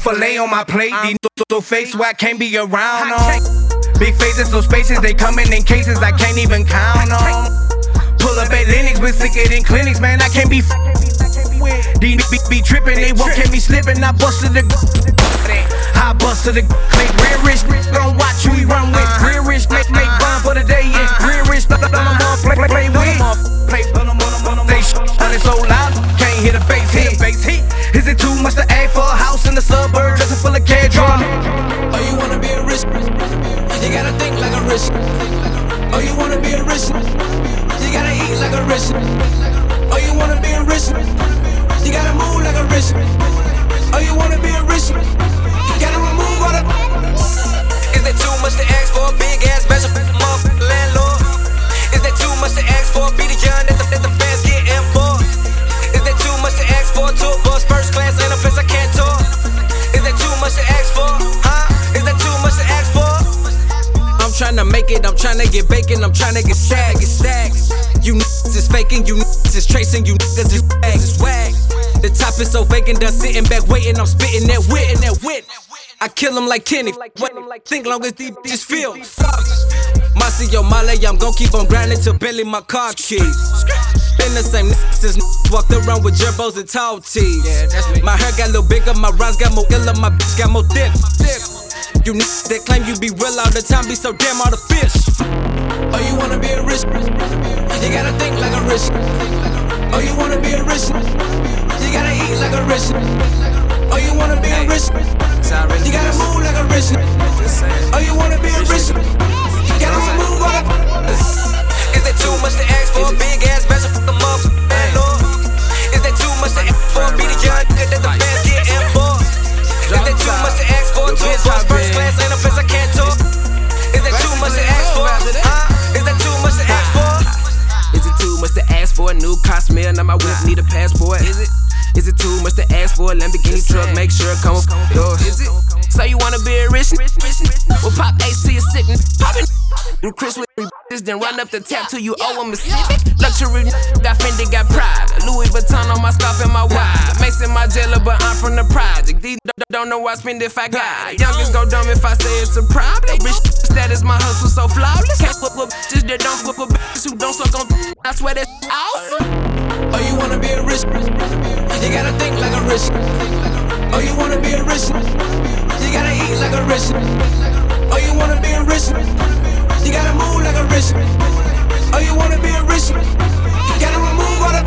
filet on my plate. These so fake, so I can't be around them. Big faces, so spaces, they coming in cases I can't even count on. Pull up at Lennox, but sicker than clinics, man, I can't be these be trippin', they won't catch me slippin'. I busted the I busted the make real rich, gon' watch who he run with. Real rich, make run for the day, yeah. Real rich, play with. They and it's so loud, can't hear the bass hit. Is it too much to ask for a house in the suburbs just full of cash drum? Oh, you wanna be a rich? You gotta think like a rich. Oh, you wanna be a rich? You gotta eat like a rich. Oh, you wanna be a rich? You gotta move like a rich. Oh, you wanna be a rich? You gotta remove all the. Is that too much to ask for a big ass special motherfucking landlord? Is that too much to ask for? Be the young that the fans get in for? Is that too much to ask for? Tour bus, first class, and a place I can't tour? Is that too much to ask for? Huh? Is that too much to ask for? I'm tryna make it, I'm tryna get bacon, I'm tryna get stacked. You niggas is faking, you niggas is tracing, you niggas is swag. The top is so vacant, done sitting back waiting, I'm spitting that wit. I kill him like Kenny, think long as these bitches feel. Masi yo Male, I'm gon' keep on grinding till Billy my car keys. Been the same since walked around with gerbos and tall tees. My hair got a little bigger, my rhymes got more iller, my bitch got more thick. You niggas that claim you be real all the time be so damn artificial. Oh, you wanna be a rich? You gotta think like a rich. Oh, you wanna be a rich? You gotta eat like a rich. Oh, you wanna be a rich? You gotta move like a rich. Oh, you wanna be a rich? You gotta remove all the. Is that too much to ask for a big ass special for the motherfucking landlord? Is that too much to ask for? Be the young nigga that the fans get in for? Is that too much to ask for? Tour bus, first class, ain't a place I can't talk. Is that too much to ask for? Is that too much to ask for? Is it too much to ask for a new car smell? Now my whip need a passport. Is it too much to ask for a Lamborghini truck? Make sure it come with doors. So you wanna be a rich? Well, pop ace till you're sitting. Poppin'. Do Chris with bitches, then run up the tap till you owe him a cent. Luxury got Fendi, got pride. Louis Vuitton on my scarf and my wide. Mason my jailer, but I'm from the project. These don't know where I spend if I got. Youngest go dumb if I say it's a problem. Rich status, my hustle so flawless. Can't fuck with bitches that don't fuck with bitches who don't suck on. I swear that's awesome. Oh, you wanna be a rich? You gotta think like a rich. Oh, you wanna be a rich? You gotta eat like a rich. Oh, you wanna be a rich? You gotta move like a rich. Oh, you wanna be a rich? You gotta remove all the.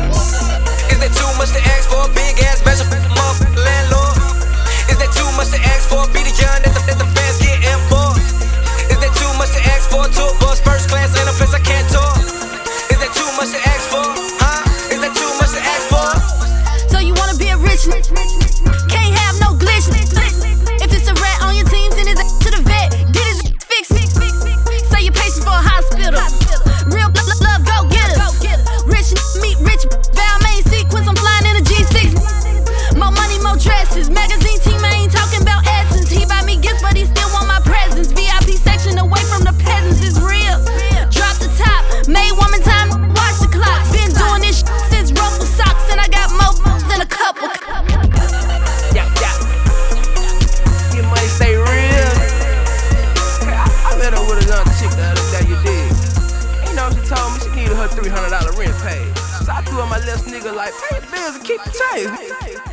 Is that too much to ask for a big ass special motherfucking landlord? Is that too much to ask for? Be the young that the fans get in for? Is that too much to ask for? Tour bus, first class, ain't a place I can't talk. Is that too much to ask for? Huh? Is that too much to ask for? So you wanna be a rich? Can't have no glitch. If it's a rat on your team, send his ass to the vet. Get his fixed. Say you're patient for a hospital. Real love, go get us. Rich meet rich. Balmain sequence, I'm flying in a G6. More money, more dresses. Magazine team, I ain't talking about essence. He buy me gifts, but he still want my presents. VIP section away from the peasants is real. Drop the top, made woman time, watch the clock. Been doing this since ruffle socks, and I got more than a couple. Yeah. Your money stay real. I met her with a young chick the other day, you did. You know, she told me she needed her $300 rent paid. So I threw her my little nigga like, pay the bills and keep the change.